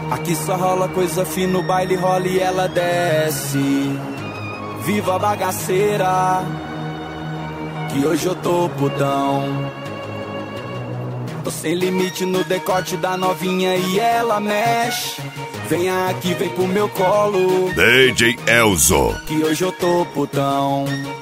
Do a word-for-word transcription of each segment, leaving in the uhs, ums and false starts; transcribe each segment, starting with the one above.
Aqui só rola coisa fina, o baile rola e ela desce. Viva a bagaceira, que hoje eu tô putão. Tô sem limite no decote da novinha e ela mexe. Venha aqui, vem pro meu colo, D J Elzo, que hoje eu tô putão.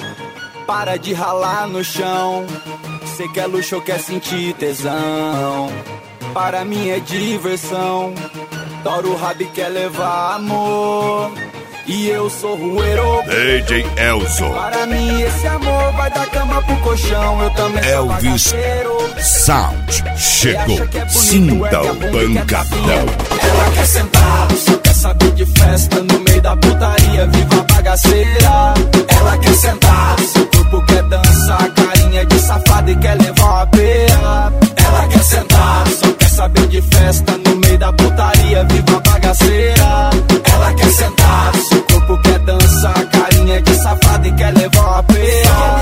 Para de ralar no chão, cê quer luxo ou quer sentir tesão. Para mim é diversão, Toro o rabo e quer levar amor. E eu sou rueiro, D J Elzo. Para mim esse amor vai da cama pro colchão. Eu também sou Elvis bagaceiro. Sound chegou, sinta o pancadão. Ela quer sentar, só quer saber de festa no meio da putaria, viva a bagaceira. Ela quer sentar, seu corpo quer dançar, carinha de safada e quer levar uma peia. Ela quer sentar, só quer saber de festa no meio da putaria, viva a bagaceira. Ela quer sentar, seu corpo quer dançar, carinha de safada e quer levar uma peia.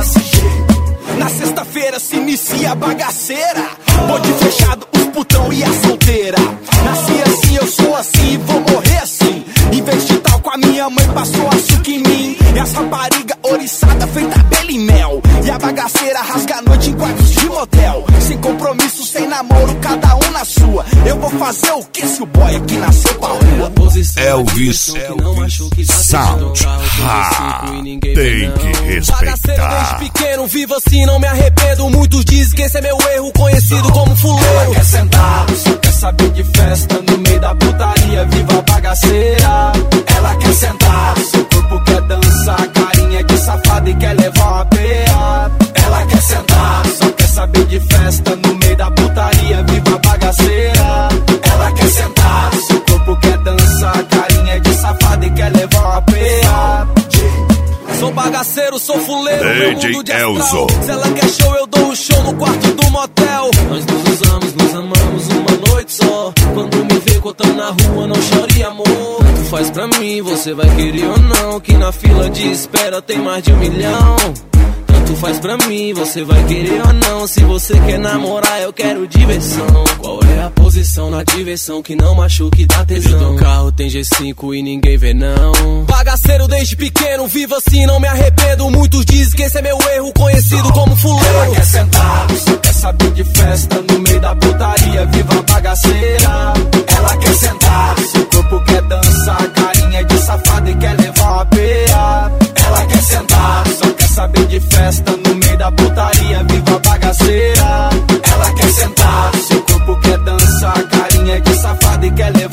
Na sexta-feira se inicia a bagaceira, bonde fechado, os putão e a solteira. Nasci assim, eu sou assim e vou morrer assim. Em vez de tal com a minha mãe passou açúcar em mim. E as rapariga oriçada feita abelha e mel. E a bagaceira rasga a noite em quartos de motel. Sem compromisso, sem namoro, cada um na sua. Eu vou fazer o que se o boy aqui nasceu pra rua? Elvis, Elvis Sound, ah, tem que respeitar. Desde pequeno, vivo assim, não me arrependo. Muitos dizem que esse é meu erro, conhecido como fuleiro. Ela quer sentar, só quer saber de festa no meio da putaria, viva a bagaceira. Ela quer sentar, seu corpo quer dançar, carinha de safada e quer levar uma peia. Ela quer sentar, só quer saber de festa no meio da putaria, viva a bagaceira. Ela quer sentar, seu corpo quer dançar, carinha de safada e quer levar uma peia. Sou bagaceiro, sou fuleiro, meu mundo de astral. Elzo. Se ela quer show, eu dou um show no quarto do motel. Nós nos usamos, nos amamos uma noite só. Quando me vê contando na rua, não chore amor. Tu faz pra mim, você vai querer ou não, que na fila de espera tem mais de um milhão. Tanto faz pra mim, você vai querer ou não. Se você quer namorar, eu quero diversão. Qual é a posição na diversão que não machuque, dá tesão? No carro tem G cinco e ninguém vê não. Bagaceiro desde pequeno, vivo assim, não me arrependo. Muitos dizem que esse é meu erro, conhecido como fuleiro. Ela quer sentar, só quer saber de festa no meio da putaria, viva a bagaceira. Ela quer sentar, seu corpo quer dançar, carinha de safada e quer levar uma peia. Ela quer sentar, só quer saber de festa no meio da putaria, viva a bagaceira. Ela quer sentar, seu corpo quer dançar, carinha de safada e quer levar